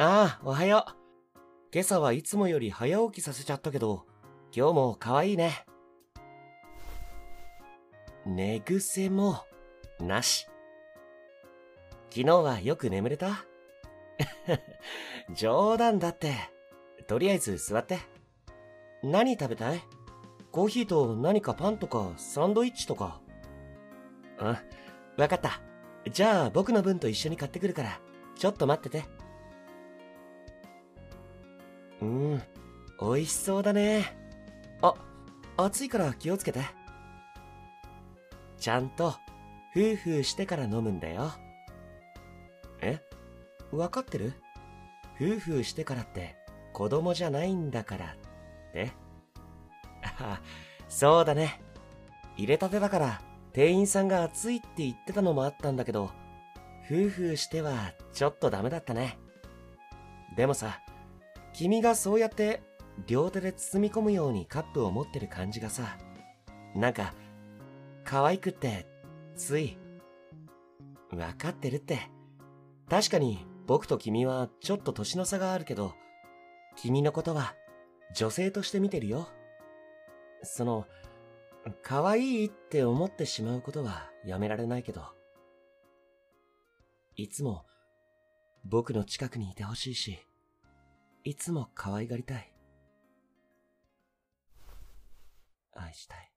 ああ、おはよう。今朝はいつもより早起きさせちゃったけど、今日も可愛いね。寝癖も、なし。昨日はよく眠れた？冗談だって。とりあえず座って。何食べたい？コーヒーと何かパンとかサンドイッチとか。うん、わかった。じゃあ僕の分と一緒に買ってくるから、ちょっと待ってて。美味しそうだね。あ、暑いから気をつけて。ちゃんと、ふーふーしてから飲むんだよ。え？わかってる？ふーふーしてからって子供じゃないんだからって？あ、そうだね。入れたてだから店員さんが暑いって言ってたのもあったんだけど、ふーふーしてはちょっとダメだったね。でもさ、君がそうやって両手で包み込むようにカップを持ってる感じがさ、なんか可愛くってつい。わかってるって。確かに僕と君はちょっと年の差があるけど、君のことは女性として見てるよ。可愛いって思ってしまうことはやめられないけど、いつも僕の近くにいてほしいし、いつも可愛がりたい。愛したい。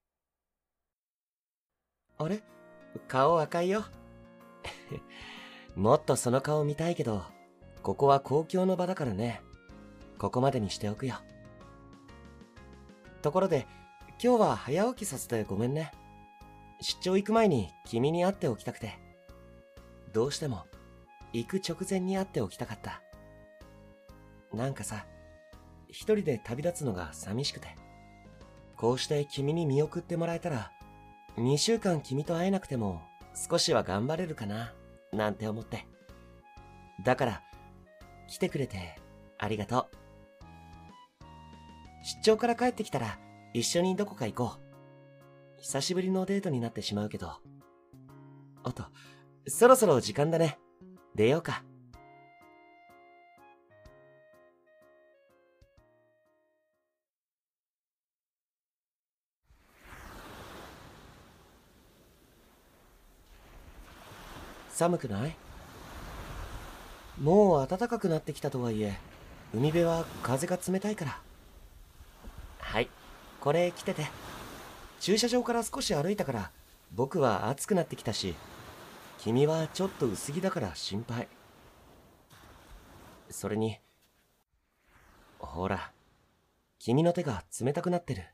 あれ？顔赤いよ。もっとその顔見たいけど、ここは公共の場だからね。ここまでにしておくよ。ところで、今日は早起きさせてごめんね。出張行く前に君に会っておきたくて。どうしても、行く直前に会っておきたかった。なんかさ、一人で旅立つのが寂しくて。こうして君に見送ってもらえたら、2週間君と会えなくても少しは頑張れるかな、なんて思って。だから、来てくれてありがとう。出張から帰ってきたら一緒にどこか行こう。久しぶりのデートになってしまうけど。あと、そろそろ時間だね。出ようか。寒くない？もう暖かくなってきたとはいえ、海辺は風が冷たいから。はい、これ着てて。駐車場から少し歩いたから、僕は暑くなってきたし、君はちょっと薄着だから心配。それに、ほら、君の手が冷たくなってる。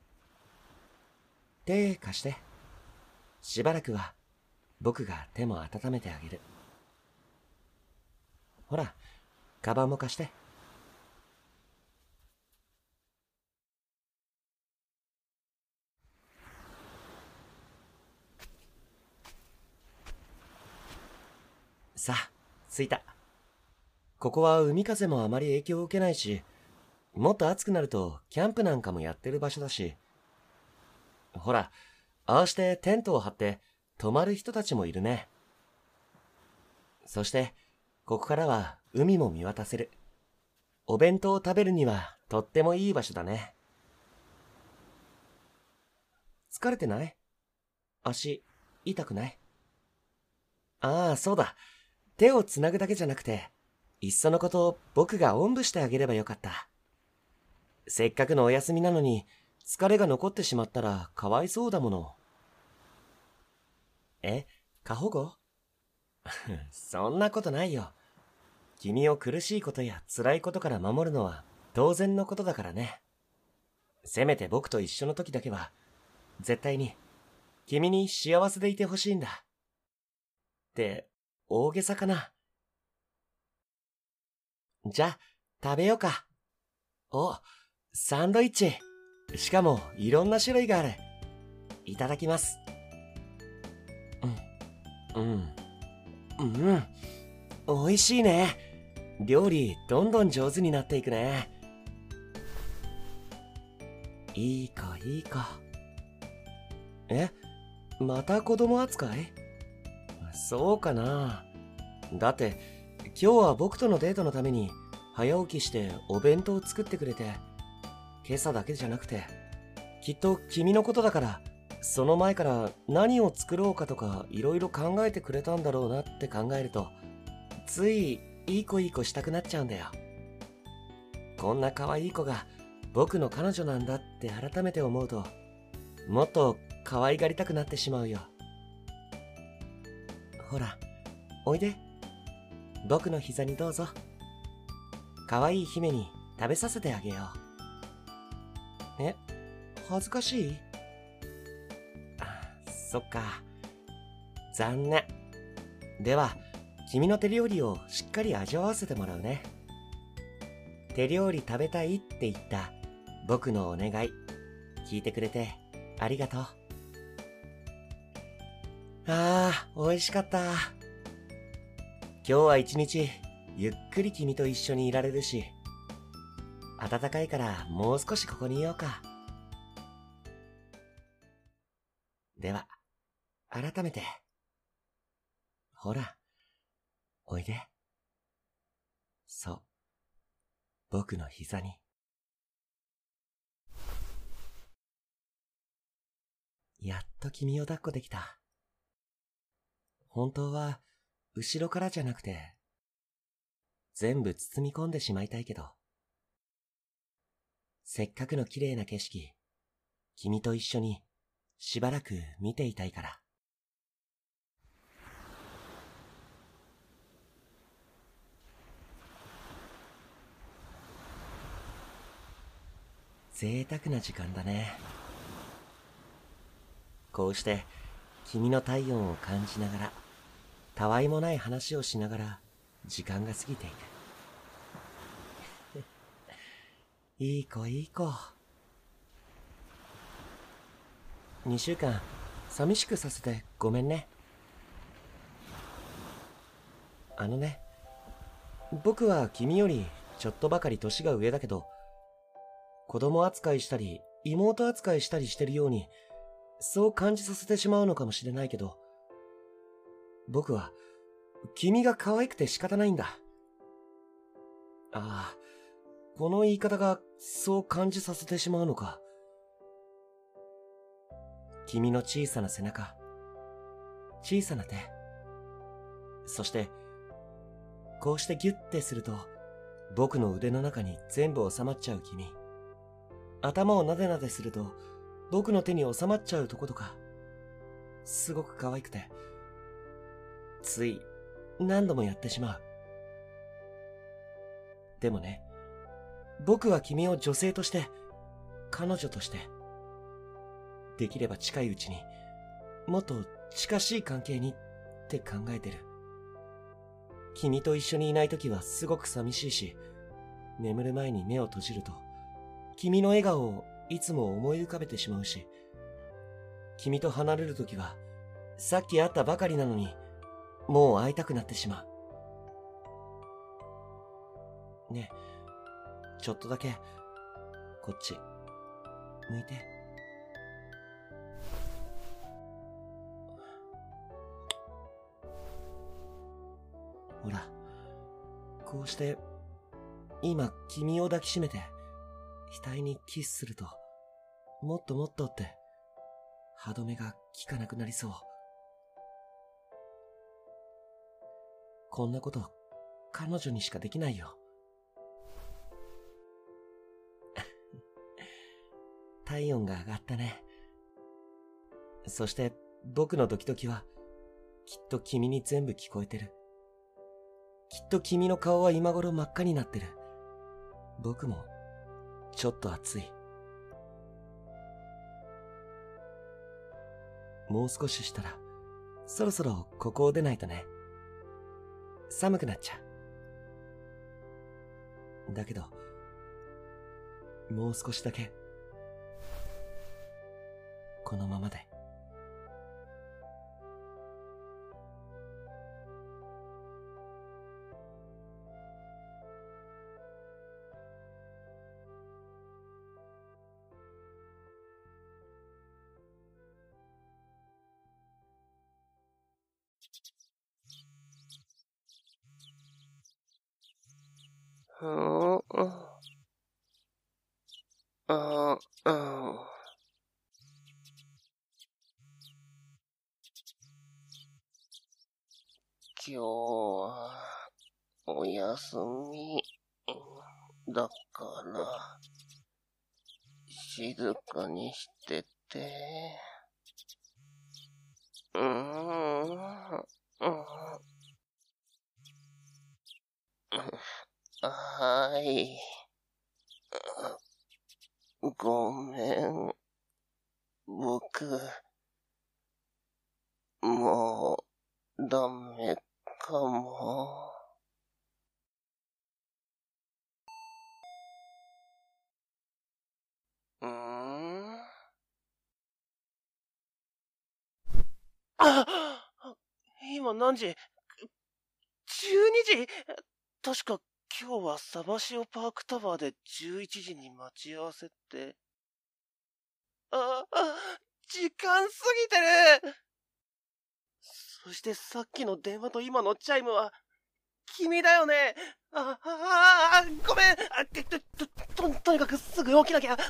手貸して。しばらくは僕が手も温めてあげる。ほら、カバンも貸して。さあ、着いた。ここは海風もあまり影響を受けないし、もっと暑くなるとキャンプなんかもやってる場所だし。ほら、ああしてテントを張って泊まる人たちもいるね。そして、ここからは海も見渡せる。お弁当を食べるにはとってもいい場所だね。疲れてない？足、痛くない？ああ、そうだ。手をつなぐだけじゃなくて、いっそのこと僕がおんぶしてあげればよかった。せっかくのお休みなのに、疲れが残ってしまったらかわいそうだもの。え、過保護？そんなことないよ。君を苦しいことや辛いことから守るのは当然のことだからね。せめて僕と一緒の時だけは、絶対に君に幸せでいてほしいんだ。って、大げさかな。じゃあ、食べようか。お、サンドイッチ。しかも、いろんな種類がある。いただきます。うん、うん、うん。美味しいね。料理、どんどん上手になっていくね。いい子、いい子。え、また子供扱い？そうかな。だって、今日は僕とのデートのために早起きしてお弁当を作ってくれて、今朝だけじゃなくて、きっと君のことだから、その前から何を作ろうかとかいろいろ考えてくれたんだろうなって考えると、ついいい子いい子したくなっちゃうんだよ。こんな可愛い子が僕の彼女なんだって改めて思うと、もっと可愛がりたくなってしまうよ。ほら、おいで。僕の膝にどうぞ。可愛い姫に食べさせてあげよう。え、恥ずかしい？そっか。残念。では、君の手料理をしっかり味わわせてもらうね。手料理食べたいって言った僕のお願い、聞いてくれてありがとう。美味しかった。今日は一日ゆっくり君と一緒にいられるし、暖かいからもう少しここにいようか。では、改めて。ほら、おいで。そう、僕の膝に。やっと君を抱っこできた。本当は、後ろからじゃなくて、全部包み込んでしまいたいけど、せっかくの綺麗な景色、君と一緒にしばらく見ていたいから。贅沢な時間だね。こうして君の体温を感じながら、たわいもない話をしながら時間が過ぎていく。いい子いい子。2週間寂しくさせてごめんね。あのね、僕は君よりちょっとばかり年が上だけど、子供扱いしたり妹扱いしたりしてるように、そう感じさせてしまうのかもしれないけど、僕は君が可愛くて仕方ないんだ。ああ、この言い方がそう感じさせてしまうのか。君の小さな背中、小さな手、そしてこうしてギュッてすると僕の腕の中に全部収まっちゃう君。頭をなでなですると僕の手に収まっちゃうとことか、すごく可愛くて、つい何度もやってしまう。でもね、僕は君を女性として、彼女として、できれば近いうちにもっと近しい関係にって考えてる。君と一緒にいないときはすごく寂しいし、眠る前に目を閉じると君の笑顔をいつも思い浮かべてしまうし、君と離れるときはさっき会ったばかりなのにもう会いたくなってしまう。ねえ、ちょっとだけこっち向いて。ほら、こうして今君を抱きしめて額にキスすると、もっともっとって歯止めが効かなくなりそう。こんなこと彼女にしかできないよ。体温が上がったね。そして僕のドキドキはきっと君に全部聞こえてる。きっと君の顔は今頃真っ赤になってる。僕もちょっと暑い。もう少ししたらそろそろここを出ないとね。寒くなっちゃう。だけどもう少しだけこのままで。 うん、今日は、お休み、だから、静かにしてて。はい。ごめん。僕、もう、ダメかも。今何時？ 12 時？確か今日はサバシオパークタワーで11時に待ち合わせって。時間過ぎてる！そしてさっきの電話と今のチャイムは、君だよね？ごめん！とにかくすぐ起きなきゃ。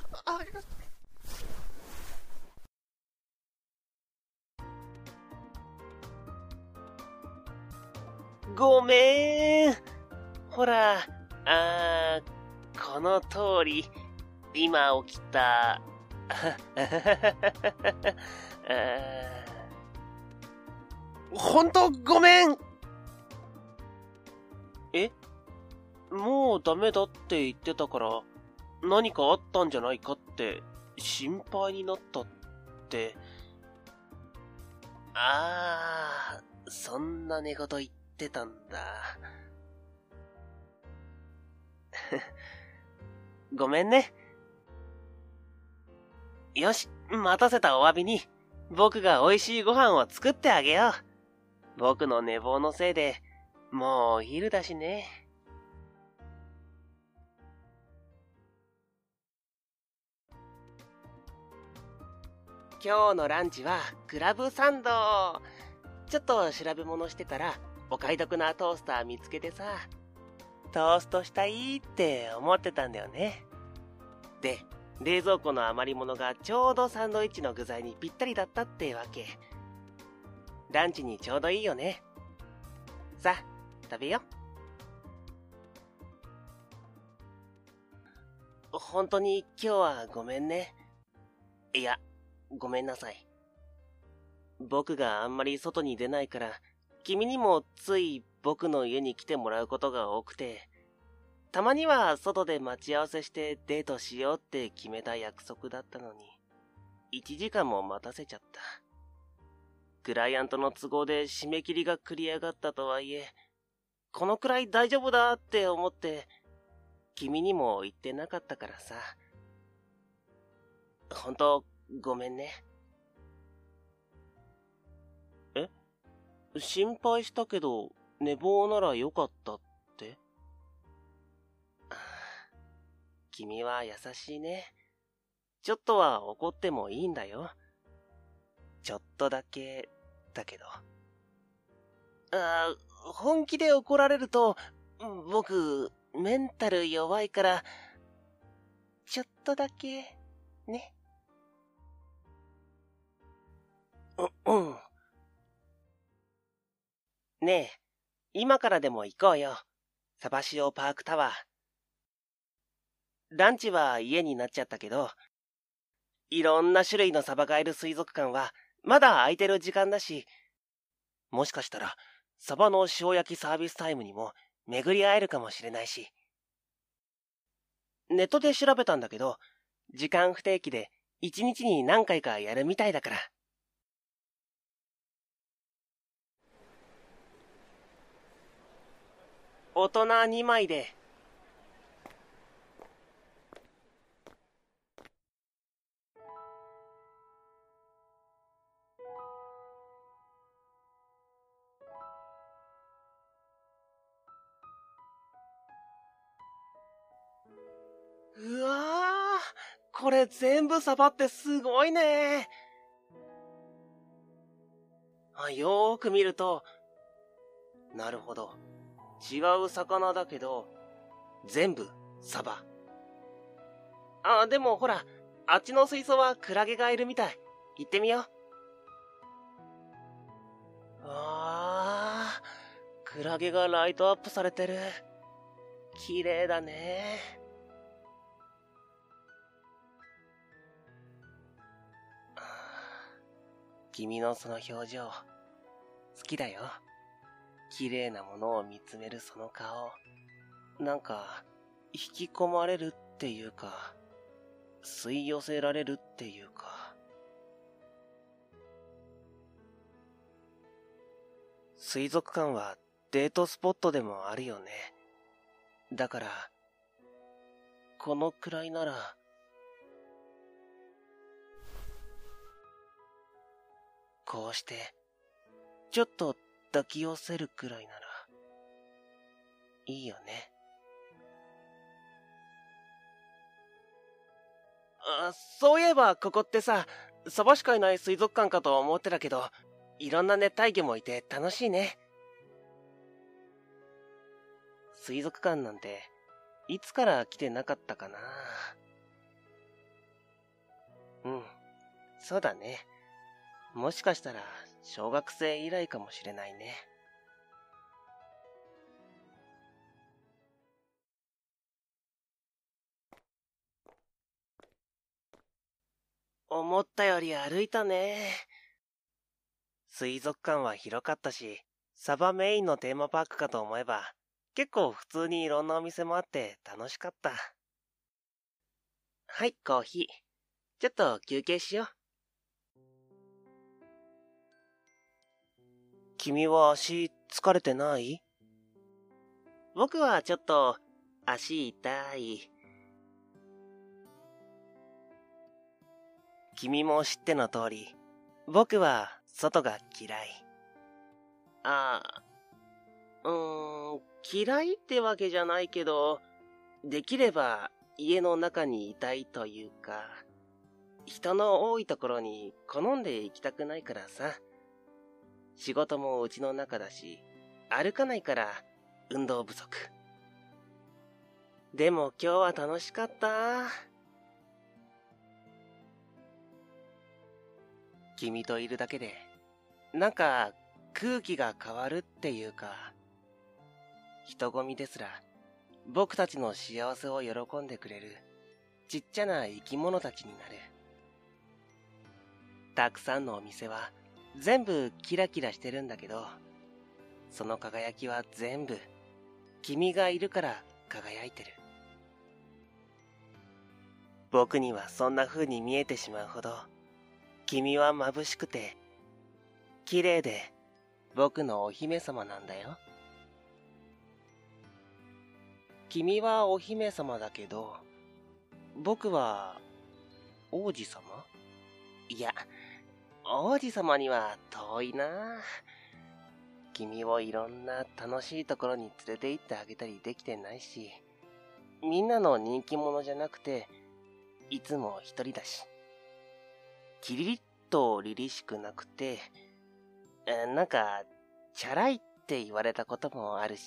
ごめん。ほら、この通り、今起きた。ほんとごめん。え？もうダメだって言ってたから、何かあったんじゃないかって心配になったって。そんな寝言言ってたんだ。ごめんね。よし、待たせたお詫びに、僕が美味しいご飯を作ってあげよう。僕の寝坊のせいで、もうお昼だしね。今日のランチはクラブサンド。ちょっと調べ物してたら、お買い得なトースター見つけてさ、トーストしたいって思ってたんだよね。で、冷蔵庫の余り物がちょうどサンドイッチの具材にぴったりだったってわけ。ランチにちょうどいいよね。さあ、食べよ。本当に今日はごめんね。いや、ごめんなさい。僕があんまり外に出ないから、君にもつい僕の家に来てもらうことが多くて、たまには外で待ち合わせしてデートしようって決めた約束だったのに、1時間も待たせちゃった。クライアントの都合で締め切りが繰り上がったとはいえ、このくらい大丈夫だって思って、君にも言ってなかったからさ。ほんと、ごめんね。え？心配したけど、寝坊ならよかったって？君は優しいね。ちょっとは怒ってもいいんだよ。ちょっとだけ、だけど。本気で怒られると、僕、メンタル弱いから、ちょっとだけ、ね。ねえ、今からでも行こうよ。サバシオパークタワー。ランチは家になっちゃったけど、いろんな種類のサバがいる水族館は、まだ空いてる時間だし、もしかしたら、サバの塩焼きサービスタイムにも巡り会えるかもしれないし。ネットで調べたんだけど、時間不定期で1日に何回かやるみたいだから。大人2枚で。うわー、これ全部サバってすごいね。よーく見ると、なるほど。違う魚だけど、 全部サバ。あ、でもほら、あっちの水槽はクラゲがいるみたい。行ってみよう。あー、クラゲがライトアップされてる。綺麗だね。君のその表情、好きだよ。綺麗なものを見つめるその顔。なんか、引き込まれるっていうか、吸い寄せられるっていうか。水族館はデートスポットでもあるよね。だから、このくらいなら、こうして、ちょっと抱き寄せるくらいなら、いいよね。そういえばここってさ、サバしかいない水族館かと思ってたけど、いろんな熱帯魚もいて楽しいね。水族館なんて、いつから来てなかったかな。うん、そうだね。もしかしたら、小学生以来かもしれないね。思ったより歩いたね。水族館は広かったし、サバメインのテーマパークかと思えば、結構普通にいろんなお店もあって楽しかった。はい、コーヒー。ちょっと休憩しよう。君は足疲れてない？僕はちょっと足痛い。君も知っての通り、僕は外が嫌い。あ嫌いってわけじゃないけど、できれば家の中にいたいというか、人の多いところに好んで行きたくないからさ。仕事もうちの中だし、歩かないから運動不足。でも今日は楽しかった。君といるだけで、なんか空気が変わるっていうか、人混みですら僕たちの幸せを喜んでくれるちっちゃな生き物たちになる。たくさんのお店は全部キラキラしてるんだけど、その輝きは全部君がいるから輝いてる。僕にはそんな風に見えてしまうほど、君は眩しくて綺麗で僕のお姫様なんだよ。君はお姫様だけど、僕は王子様？いや、王子様には遠いな。君をいろんな楽しいところに連れて行ってあげたりできてないし、みんなの人気者じゃなくて、いつも一人だし、キリリッと凛々しくなくて、なんか、チャラいって言われたこともあるし。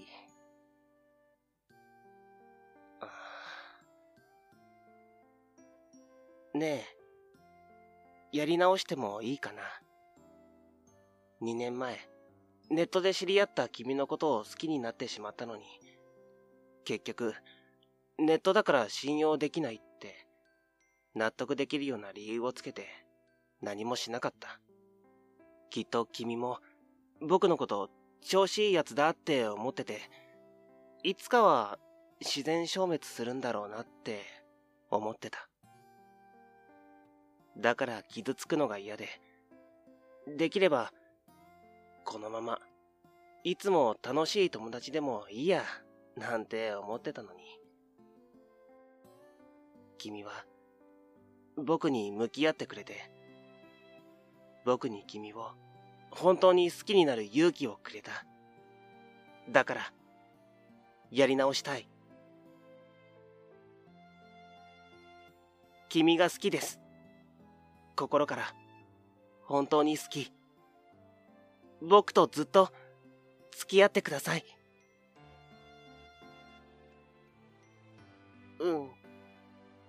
ねえ、やり直してもいいかな。2年前、ネットで知り合った君のことを好きになってしまったのに、結局、ネットだから信用できないって、納得できるような理由をつけて、何もしなかった。きっと君も、僕のこと調子いいやつだって思ってて、いつかは自然消滅するんだろうなって思ってた。だから傷つくのが嫌で、できれば、このまま、いつも楽しい友達でもいいや、なんて思ってたのに。君は、僕に向き合ってくれて、僕に君を本当に好きになる勇気をくれた。だから、やり直したい。君が好きです。心から、本当に好き。僕とずっと付き合ってください。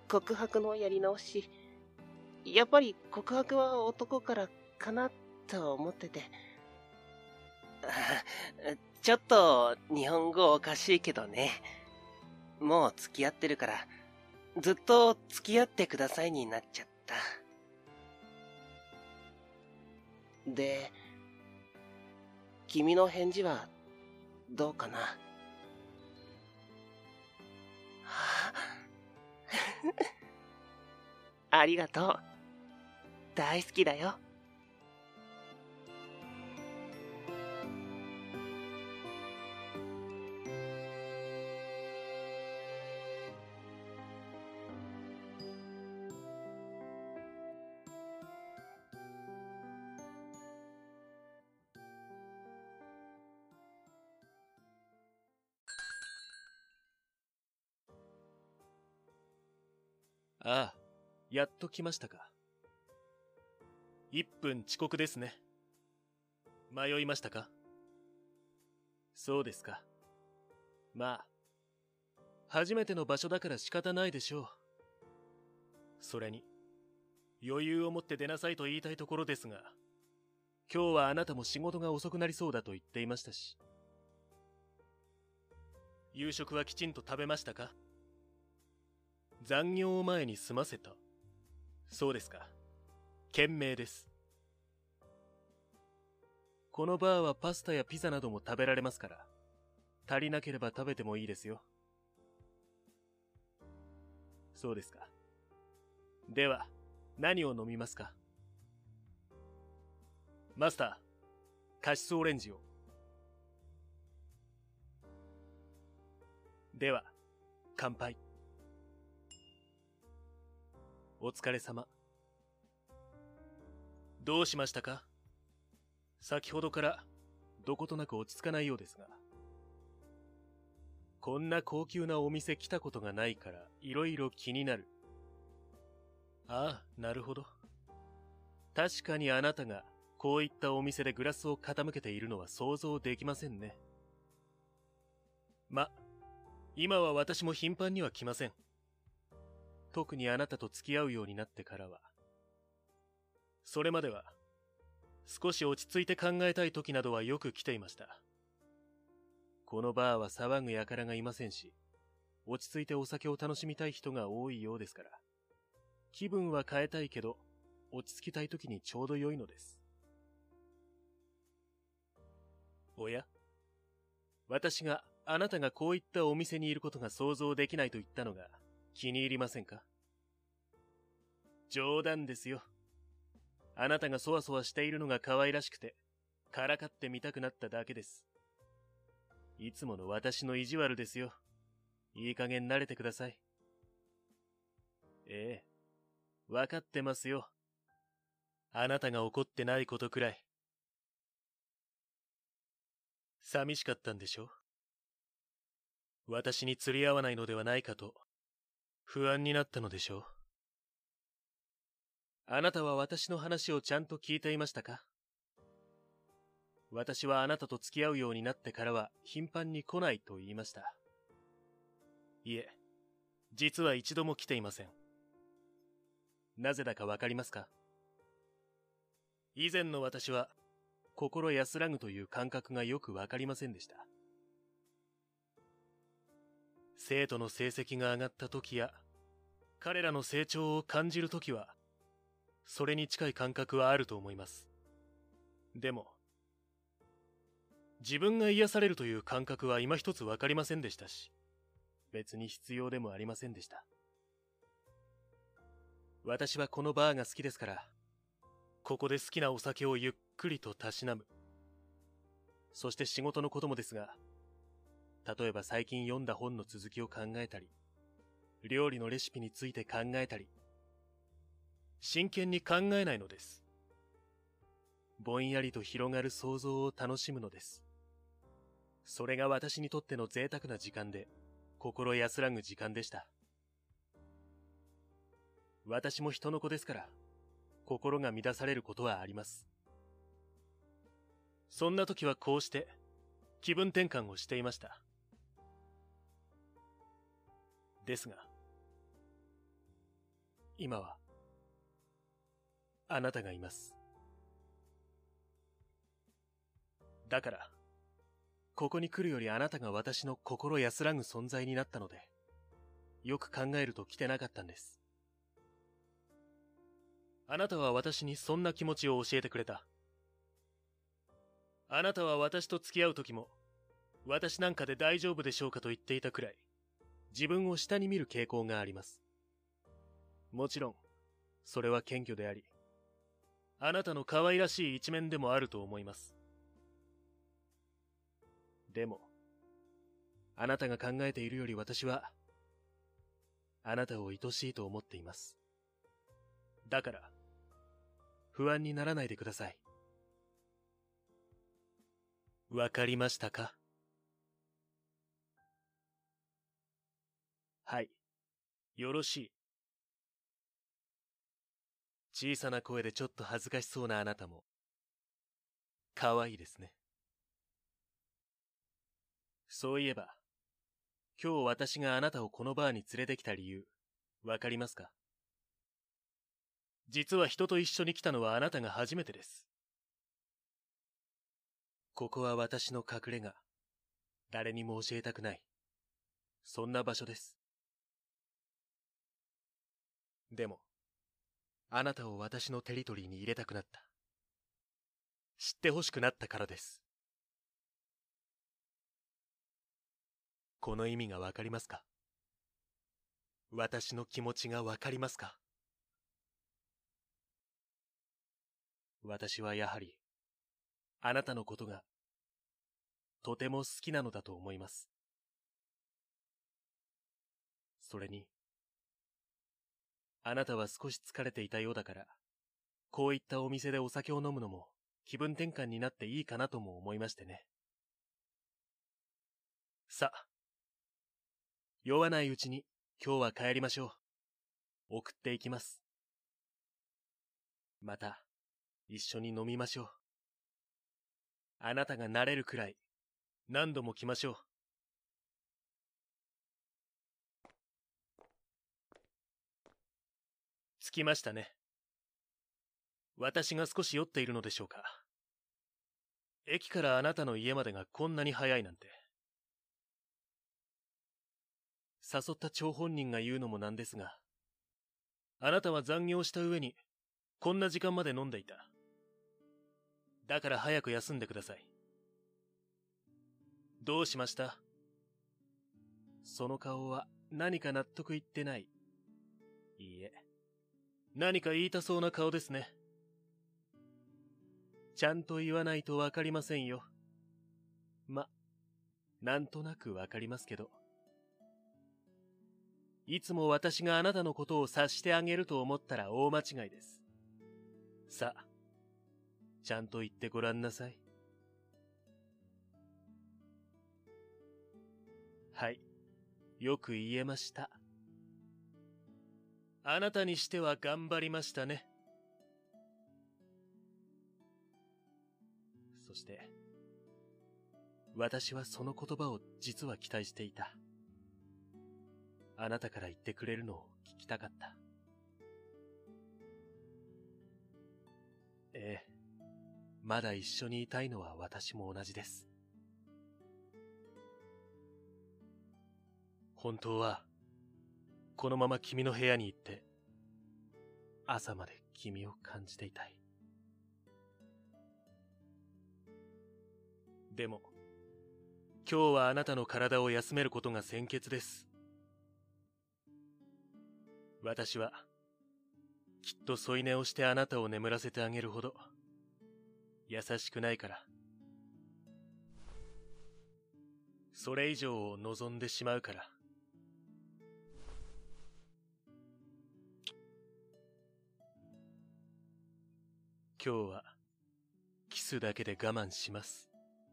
告白のやり直し。やっぱり告白は男からかなと思ってて。ちょっと日本語おかしいけどね。もう付き合ってるから、ずっと付き合ってくださいになっちゃった。で、君の返事はどうかな？ありがとう。大好きだよ。 ああ、やっと来ましたか。1分遅刻ですね。迷いましたか？そうですか。まあ、初めての場所だから仕方ないでしょう。それに、余裕を持って出なさいと言いたいところですが、今日はあなたも仕事が遅くなりそうだと言っていましたし。夕食はきちんと食べましたか？残業を前に済ませた。そうですか。賢明です。このバーはパスタやピザなども食べられますから、足りなければ食べてもいいですよ。そうですか。では、何を飲みますか？マスター、カシスオレンジを。では、乾杯。お疲れ様。どうしましたか？先ほどからどことなく落ち着かないようですが。こんな高級なお店来たことがないからいろいろ気になる。ああ、なるほど。確かにあなたがこういったお店でグラスを傾けているのは想像できませんね。今は私も頻繁には来ません。特にあなたと付き合うようになってからは。それまでは、少し落ち着いて考えたい時などはよく来ていました。このバーは騒ぐ輩がいませんし、落ち着いてお酒を楽しみたい人が多いようですから、気分は変えたいけど、落ち着きたい時にちょうど良いのです。おや？私があなたがこういったお店にいることが想像できないと言ったのが気に入りませんか？冗談ですよ。あなたがそわそわしているのが可愛らしくて、からかってみたくなっただけです。いつもの私の意地悪ですよ。いい加減慣れてください。ええ、わかってますよ。あなたが怒ってないことくらい。寂しかったんでしょ？私に釣り合わないのではないかと、不安になったのでしょう。あなたは私の話をちゃんと聞いていましたか？私はあなたと付き合うようになってからは頻繁に来ないと言いました。いえ、実は一度も来ていません。なぜだかわかりますか？以前の私は心安らぐという感覚がよくわかりませんでした。生徒の成績が上がった時や彼らの成長を感じる時はそれに近い感覚はあると思います。でも自分が癒されるという感覚は今一つわかりませんでしたし、別に必要でもありませんでした。私はこのバーが好きですから、ここで好きなお酒をゆっくりとたしなむ。そして仕事のこともですが、例えば最近読んだ本の続きを考えたり、料理のレシピについて考えたり、真剣に考えないのです。ぼんやりと広がる想像を楽しむのです。それが私にとっての贅沢な時間で、心安らぐ時間でした。私も人の子ですから、心が乱されることはあります。そんな時はこうして、気分転換をしていました。ですが、 今は、あなたがいます。だから、ここに来るよりあなたが私の心安らぐ存在になったので、よく考えると来てなかったんです。あなたは私にそんな気持ちを教えてくれた。あなたは私と付き合う時も、私なんかで大丈夫でしょうかと言っていたくらい、自分を下に見る傾向があります。もちろん、それは謙虚であり、あなたの可愛らしい一面でもあると思います。でも、あなたが考えているより私は、あなたを愛しいと思っています。だから、不安にならないでください。わかりましたか？はい、よろしい。小さな声でちょっと恥ずかしそうなあなたも、可愛いですね。そういえば、今日私があなたをこのバーに連れてきた理由、わかりますか？実は人と一緒に来たのはあなたが初めてです。ここは私の隠れ家。誰にも教えたくない。そんな場所です。でも、あなたを私のテリトリーに入れたくなった。知ってほしくなったからです。この意味がわかりますか？私の気持ちがわかりますか？私はやはり、あなたのことが、とても好きなのだと思います。それに、あなたは少し疲れていたようだから、こういったお店でお酒を飲むのも気分転換になっていいかなとも思いましてね。さあ、酔わないうちに今日は帰りましょう。送っていきます。また、一緒に飲みましょう。あなたが慣れるくらい、何度も来ましょう。着きましたね。私が少し酔っているのでしょうか。駅からあなたの家までがこんなに早いなんて。誘った張本人が言うのもなんですが、あなたは残業した上に、こんな時間まで飲んでいた。だから早く休んでください。どうしました？その顔は何か納得いってない。いいえ、何か言いたそうな顔ですね。ちゃんと言わないとわかりませんよ。なんとなくわかりますけど。いつも私があなたのことを察してあげると思ったら大間違いです。さあ、ちゃんと言ってごらんなさい。はい、よく言えました。あなたにしては頑張りましたね。そして、私はその言葉を実は期待していた。あなたから言ってくれるのを聞きたかった。ええ、まだ一緒にいたいのは私も同じです。本当は、このまま君の部屋に行って、朝まで君を感じていたい。でも、今日はあなたの体を休めることが先決です。私は、きっと添い寝をしてあなたを眠らせてあげるほど、優しくないから。それ以上を望んでしまうから。今日は、キスだけで我慢します。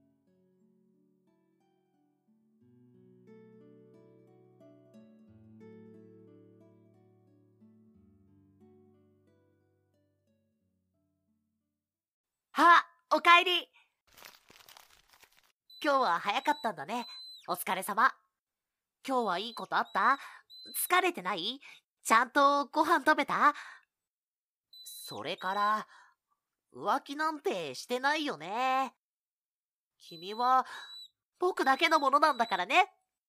おかえり。今日は早かったんだね。お疲れ様。今日はいいことあった？疲れてない？ ちゃんとご飯食べた？それから、浮気なんてしてないよね。君は、僕だけのものなんだからね。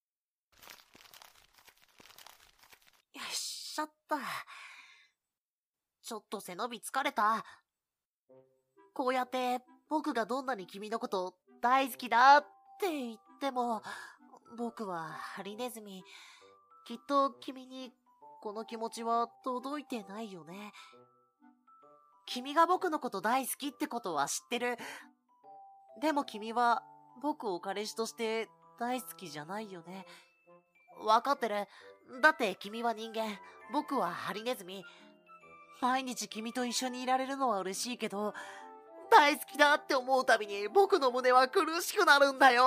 よっしゃった。ちょっと背伸び疲れた。こうやって僕がどんなに君のこと大好きだって言っても、僕はハリネズミ。きっと君にこの気持ちは届いてないよね。君が僕のこと大好きってことは知ってる。でも君は僕を彼氏として大好きじゃないよね。わかってる。だって君は人間、僕はハリネズミ。毎日君と一緒にいられるのは嬉しいけど、大好きだって思うたびに僕の胸は苦しくなるんだよ。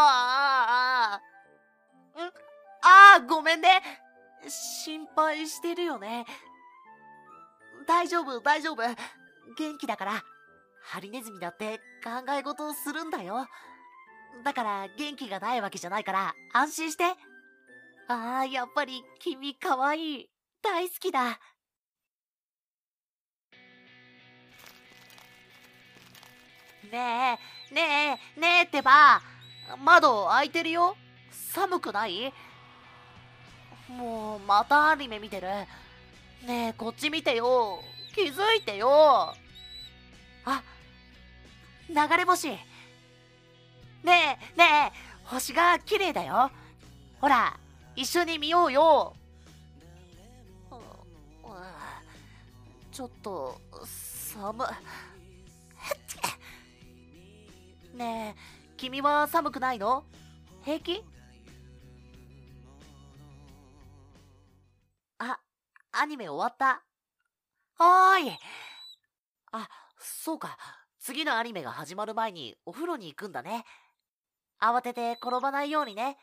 ごめんね。心配してるよね。大丈夫、大丈夫。元気だから。ハリネズミだって考え事をするんだよ。だから元気がないわけじゃないから安心して。やっぱり君かわいい。大好きだ。ねえってば。窓開いてるよ。寒くない？もうまたアニメ見てる。ねえ、こっち見てよ。気づいてよ。流れ星。ねえ、星が綺麗だよ。ほら、一緒に見ようよ。ちょっと、寒。ねえ、君は寒くないの？平気？アニメ終わった。はーい。そうか。次のアニメが始まる前にお風呂に行くんだね。慌てて転ばないようにね。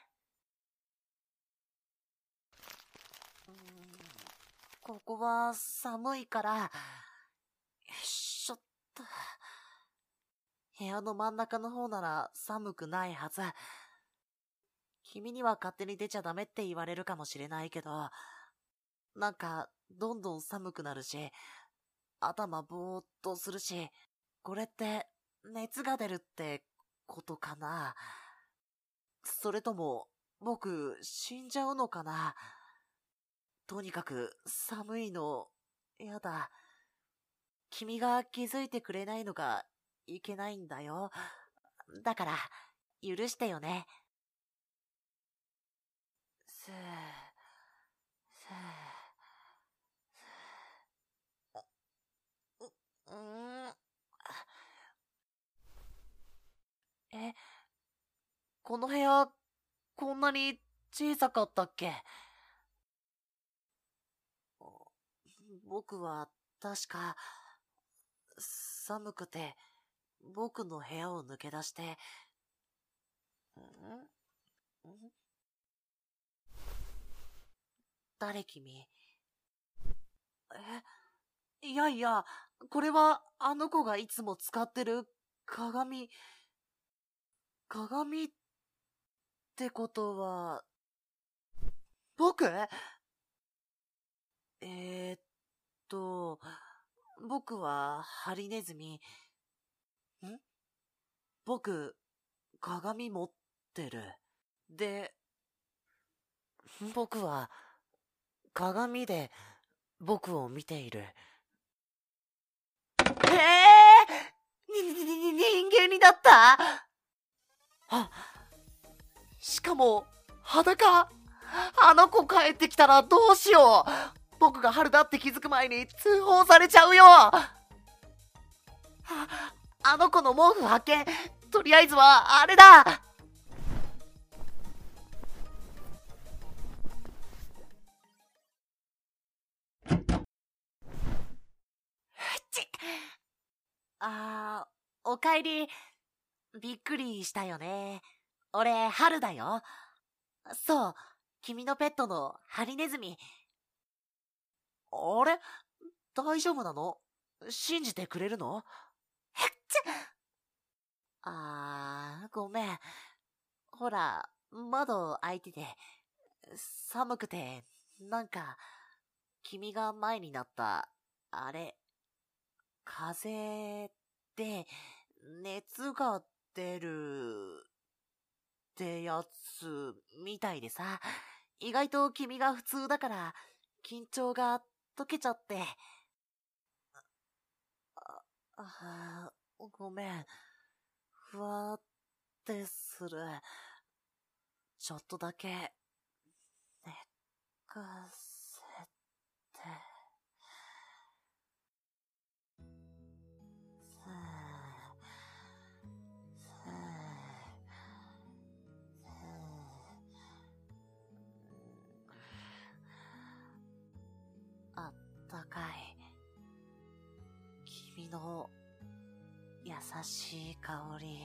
ここは寒いから、よいしょっと。部屋の真ん中の方なら寒くないはず。君には勝手に出ちゃダメって言われるかもしれないけど、なんかどんどん寒くなるし、頭ぼーっとするし、これって熱が出るってことかな？それとも僕死んじゃうのかな？とにかく寒いのやだ。君が気づいてくれないのがいけないんだよ。だから許してよね。すーすーこの部屋こんなに小さかったっけ？僕は確か寒くて僕の部屋を抜け出して、誰君？いやいや、これはあの子がいつも使ってる鏡ってことは、僕？僕はハリネズミ。僕、鏡持ってる。で、僕は鏡で僕を見ている。人間になった？しかも裸。あの子帰ってきたらどうしよう。僕が春だって気づく前に通報されちゃうよ。あの子の毛布発見。とりあえずはあれだ。おかえり。びっくりしたよね。俺、春だよ。そう、君のペットのハリネズミ。あれ？大丈夫なの？信じてくれるの？ごめん。ほら、窓開いてて、寒くて、なんか、 君が前になった、あれ、風邪で熱が出るってやつみたいでさ、意外と君が普通だから緊張が解けちゃって。ごめん。ふわーってする。ちょっとだけ寝かせて。あったかい。君の優しい香り。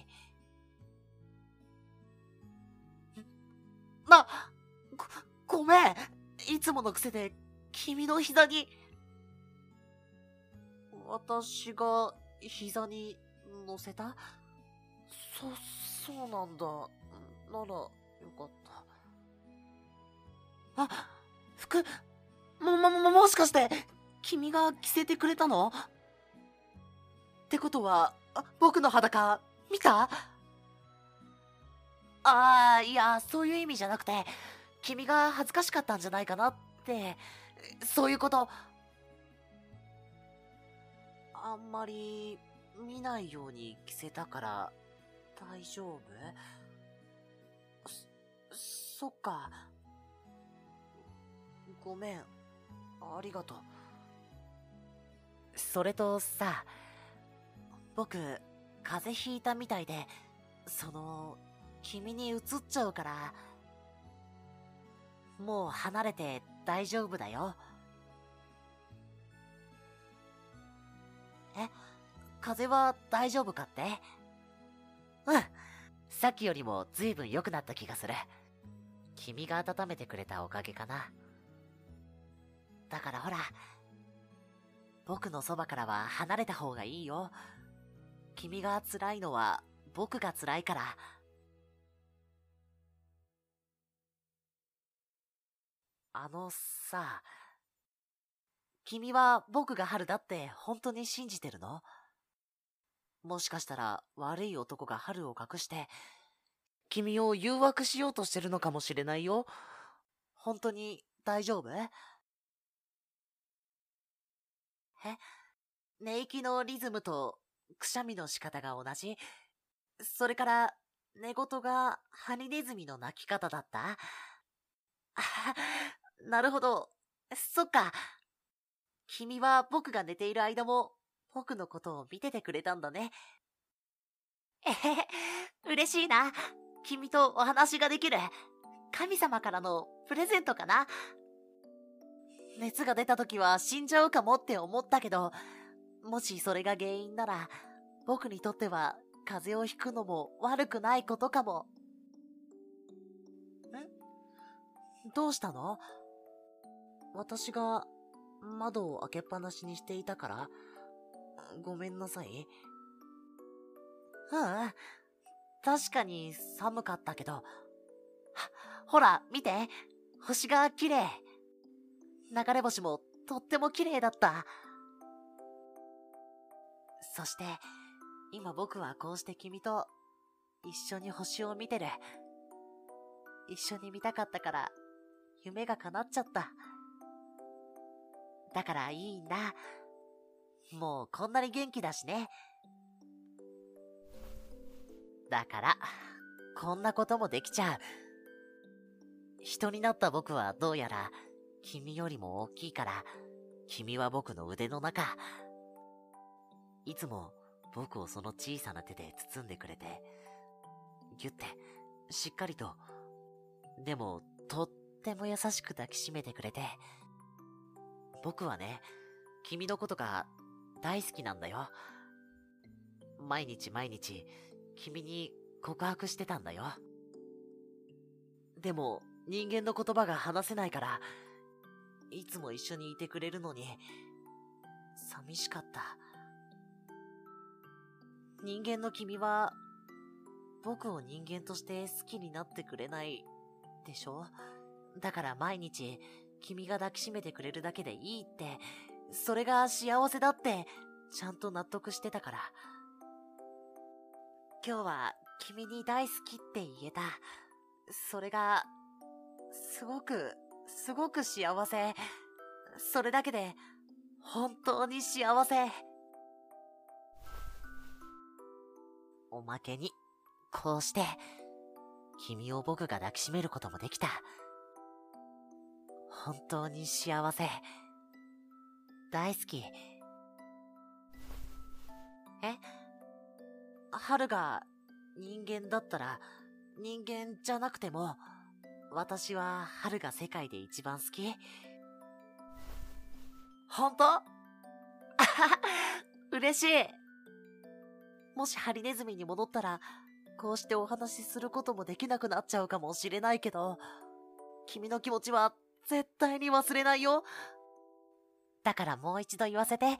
ごめん。いつもの癖で君の膝に。私が膝に乗せた？そうなんだ。ならよかった。服、もしかして、君が着せてくれたの？ってことは、僕の裸、見た？いや、そういう意味じゃなくて、君が恥ずかしかったんじゃないかなって、そういうこと。あんまり見ないように着せたから大丈夫？そっか。ごめん。ありがとう。それとさ、僕、風邪ひいたみたいで、君に移っちゃうから、もう離れて大丈夫だよ。風邪は大丈夫かって？うん。さっきよりも随分良くなった気がする。君が温めてくれたおかげかな。だからほら、僕のそばからは離れた方がいいよ。君が辛いのは僕が辛いから。さ、君は僕が春だって本当に信じてるの？もしかしたら悪い男が春を隠して、君を誘惑しようとしてるのかもしれないよ。本当に大丈夫？寝息のリズムとくしゃみの仕方が同じ？それから寝言がハリネズミの鳴き方だった？なるほど。そっか。君は僕が寝ている間も僕のことを見ててくれたんだね。嬉しいな。君とお話ができる。神様からのプレゼントかな。熱が出た時は死んじゃうかもって思ったけど、もしそれが原因なら、僕にとっては風邪をひくのも悪くないことかも。どうしたの？私が窓を開けっぱなしにしていたから？ごめんなさい。確かに寒かったけど。ほら、見て。星が綺麗。流れ星もとっても綺麗だった。そして、今僕はこうして君と一緒に星を見てる。一緒に見たかったから、夢が叶っちゃった。だからいいんだ。もうこんなに元気だしね。だから、こんなこともできちゃう。人になった僕はどうやら、君よりも大きいから、君は僕の腕の中。いつも僕をその小さな手で包んでくれて、ぎゅって、しっかりと、でもとっても優しく抱きしめてくれて、僕はね、君のことが大好きなんだよ。毎日毎日、君に告白してたんだよ。でも、人間の言葉が話せないから、いつも一緒にいてくれるのに、寂しかった。人間の君は、僕を人間として好きになってくれない、でしょ？だから毎日、 君が抱きしめてくれるだけでいいって、それが幸せだって、ちゃんと納得してたから。今日は君に大好きって言えた。それが、すごく幸せ。それだけで、本当に幸せ。おまけに、こうして、君を僕が抱きしめることもできた。本当に幸せ。大好き。春が人間だったら、人間じゃなくても、私は春が世界で一番好き。本当？あはは、嬉しい。もしハリネズミに戻ったら、こうしてお話しすることもできなくなっちゃうかもしれないけど、君の気持ちは絶対に忘れないよ。だからもう一度言わせて。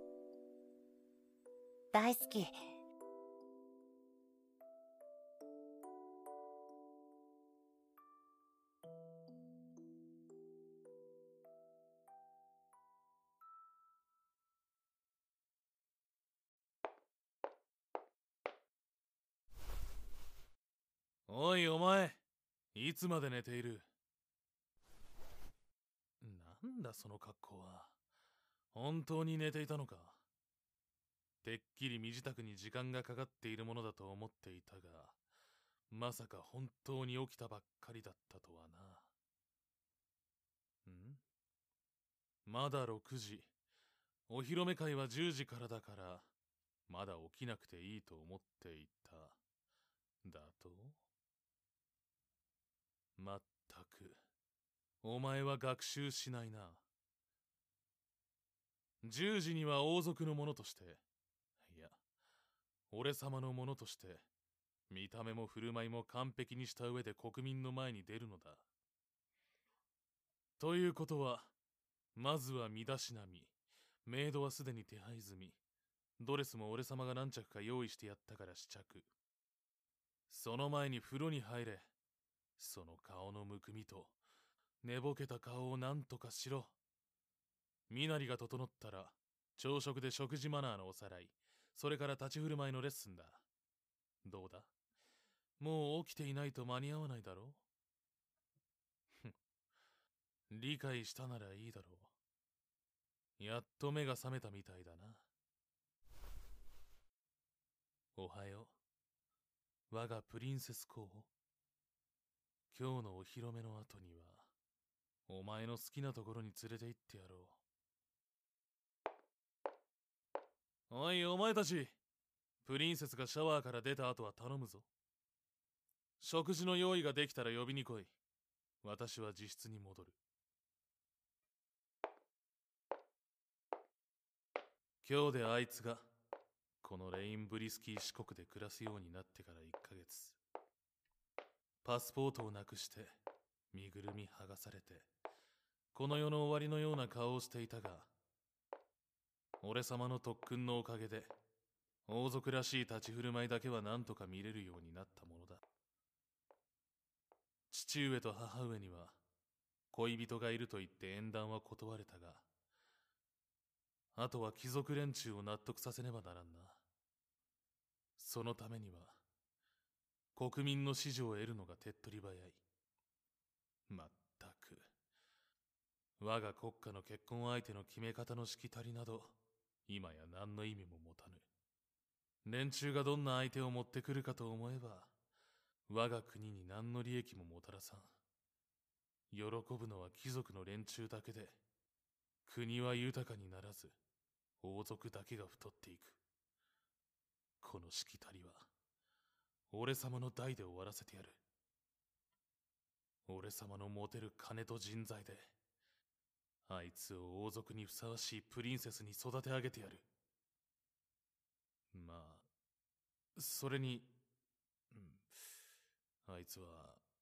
大好き。 おいお前、いつまで寝ている？なんだその格好は。本当に寝ていたのか？てっきり身支度に時間がかかっているものだと思っていたが、まさか本当に起きたばっかりだったとはな。まだ6時。お披露目会は10時からだから、まだ起きなくていいと思っていた。だと？まったく、お前は学習しないな。10時には王族の者として、いや、俺様の者として、見た目も振る舞いも完璧にした上で国民の前に出るのだ。ということは、まずは身だしなみ、メイドはすでに手配済み、ドレスも俺様が何着か用意してやったから試着。その前に風呂に入れ。その顔のむくみと、寝ぼけた顔を何とかしろ。身なりが整ったら、朝食で食事マナーのおさらい、それから立ち振る舞いのレッスンだ。どうだ？もう起きていないと間に合わないだろう？理解したならいいだろう。やっと目が覚めたみたいだな。おはよう。我がプリンセス候補。今日のお披露目の後には、お前の好きなところに連れて行ってやろう。おい、お前たち。プリンセスがシャワーから出た後は頼むぞ。食事の用意ができたら呼びに来い。私は自室に戻る。今日であいつが、このレインブリスキー四国で暮らすようになってから1ヶ月。パスポートをなくして、身ぐるみ剥がされて、この世の終わりのような顔をしていたが、俺様の特訓のおかげで、王族らしい立ち振る舞いだけは何とか見れるようになったものだ。父上と母上には、恋人がいると言って縁談は断れたが、あとは貴族連中を納得させねばならんな。そのためには、国民の支持を得るのが手っ取り早い。まったく。我が国家の結婚相手の決め方のしきたりなど、今や何の意味も持たぬ。連中がどんな相手を持ってくるかと思えば、我が国に何の利益ももたらさん。喜ぶのは貴族の連中だけで、国は豊かにならず、王族だけが太っていく。このしきたりは、俺様の代で終わらせてやる。俺様の持てる金と人材で、あいつを王族にふさわしいプリンセスに育て上げてやる。まあ、それに、あいつは、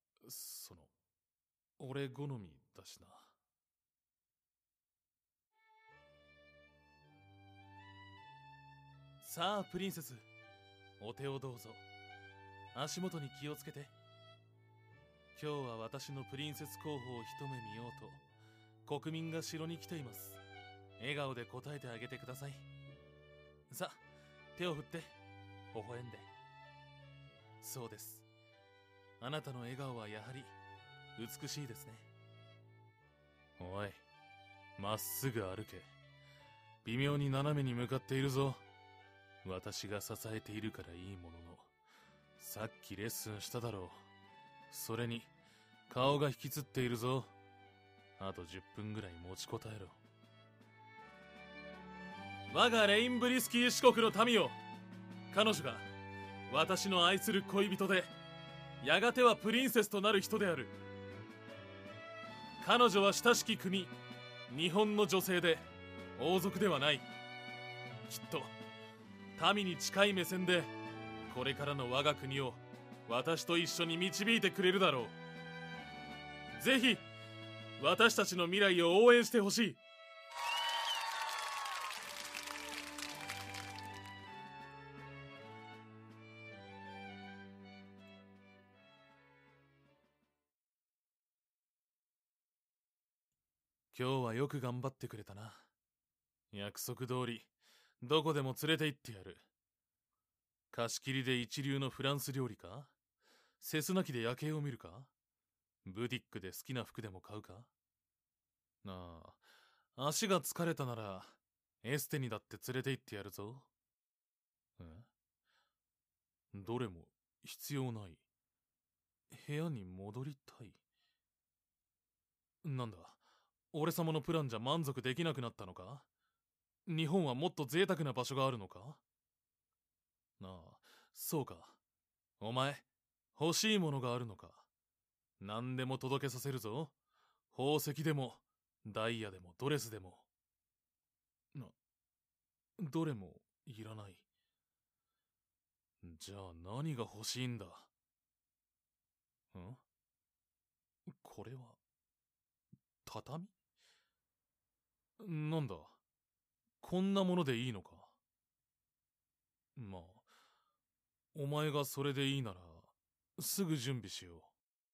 俺好みだしな。さあ、プリンセス、お手をどうぞ。足元に気をつけて。今日は私のプリンセス候補を一目見ようと、 国民が城に来ています。笑顔で答えてあげてください。さあ、手を振って、微笑んで。そうです。あなたの笑顔はやはり美しいですね。おい、まっすぐ歩け。微妙に斜めに向かっているぞ。私が支えているからいいものの、さっきレッスンしただろう。それに顔が引きつっているぞ。あと10分ぐらい持ちこたえろ。我がレインブリスキー四国の民よ、彼女が私の愛する恋人で、やがてはプリンセスとなる人である。彼女は親しき国、日本の女性で王族ではない。きっと民に近い目線でこれからの我が国を私と一緒に導いてくれるだろう。ぜひ私たちの未来を応援してほしい。今日はよく頑張ってくれたな。約束通りどこでも連れて行ってやる。貸し切りで一流のフランス料理か、セスナ機で夜景を見るか、ブティックで好きな服でも買うか。なあ、足が疲れたならエステにだって連れて行ってやるぞ。どれも必要ない。部屋に戻りたい。なんだ、俺様のプランじゃ満足できなくなったのか。日本はもっと贅沢な場所があるのか。なあ、そうか。お前、欲しいものがあるのか。何でも届けさせるぞ。宝石でも、ダイヤでも、ドレスでも。どれもいらない。じゃあ何が欲しいんだ。これは、畳？なんだ、こんなものでいいのか。まあ、お前がそれでいいなら、すぐ準備しよう。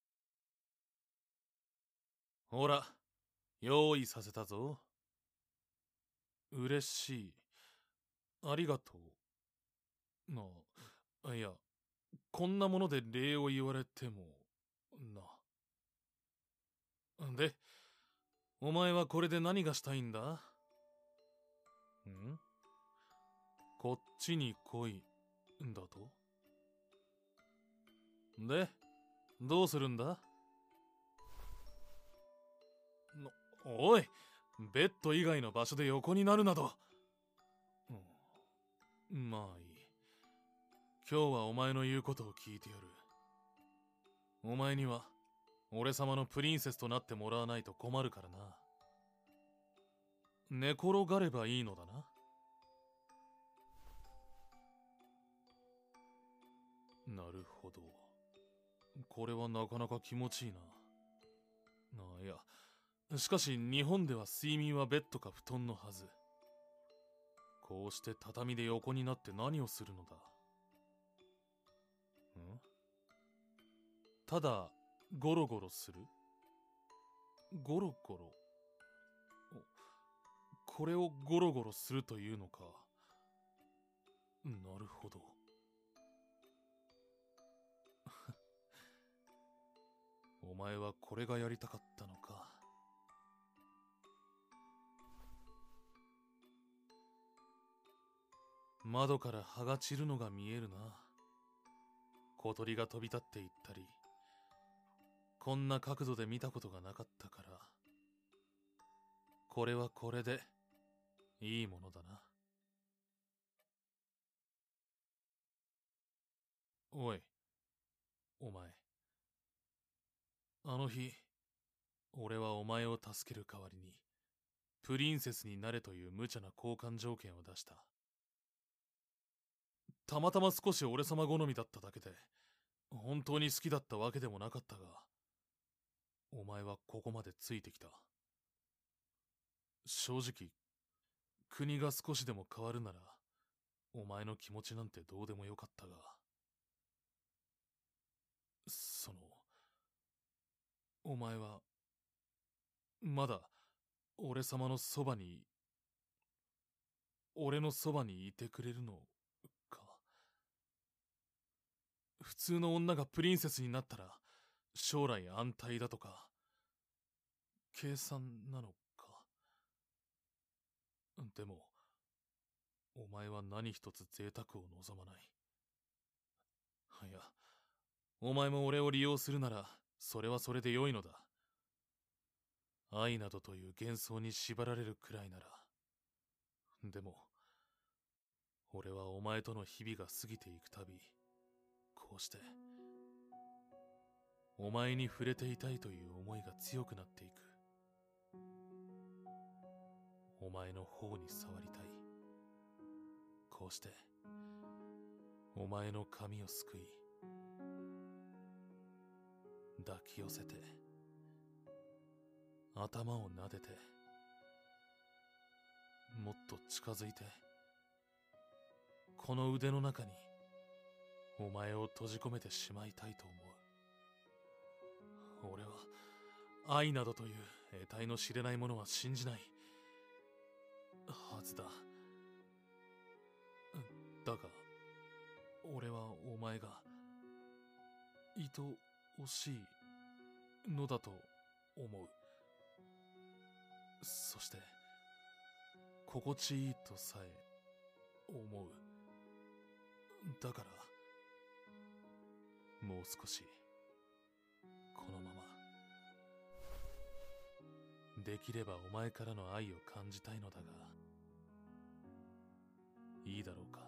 ほら、用意させたぞ。嬉しい。ありがとう。いや、こんなもので礼を言われても、で、お前はこれで何がしたいんだ？こっちに来い、だと？で、どうするんだ？おい、ベッド以外の場所で横になるなど。まあいい。今日はお前の言うことを聞いてやる。お前には俺様のプリンセスとなってもらわないと困るからな。寝転がればいいのだな。なるほど。これはなかなか気持ちいいな。いや、しかし日本では睡眠はベッドか布団のはず。こうして畳で横になって何をするのだ。ただゴロゴロする？ゴロゴロ。これをゴロゴロするというのか。なるほど。お前はこれがやりたかったのか。窓から葉が散るのが見えるな。小鳥が飛び立っていったり、こんな角度で見たことがなかったから、これはこれでいいものだな。おい、お前。あの日、俺はお前を助ける代わりに、プリンセスになれという無茶な交換条件を出した。たまたま少し俺様好みだっただけで、本当に好きだったわけでもなかったが、お前はここまでついてきた。正直、国が少しでも変わるなら、お前の気持ちなんてどうでもよかったが、お前は、まだ俺のそばにいてくれるのか。普通の女がプリンセスになったら将来安泰だとか計算なのか。でもお前は何一つ贅沢を望まない。いや、お前も俺を利用するならそれはそれで良いのだ。愛などという幻想に縛られるくらいなら。でも俺はお前との日々が過ぎていくたび、こうしてお前に触れていたいという思いが強くなっていく。お前の頬に触りたい。こうしてお前の髪をすくい抱き寄せて頭を撫でてもっと近づいてこの腕の中にお前を閉じ込めてしまいたいと思う。俺は愛などという得体の知れないものは信じないはずだ。だが俺はお前が愛おしいのだと思う。そして心地いいとさえ思う。だからもう少しこのままできればお前からの愛を感じたいのだが、いいだろうか。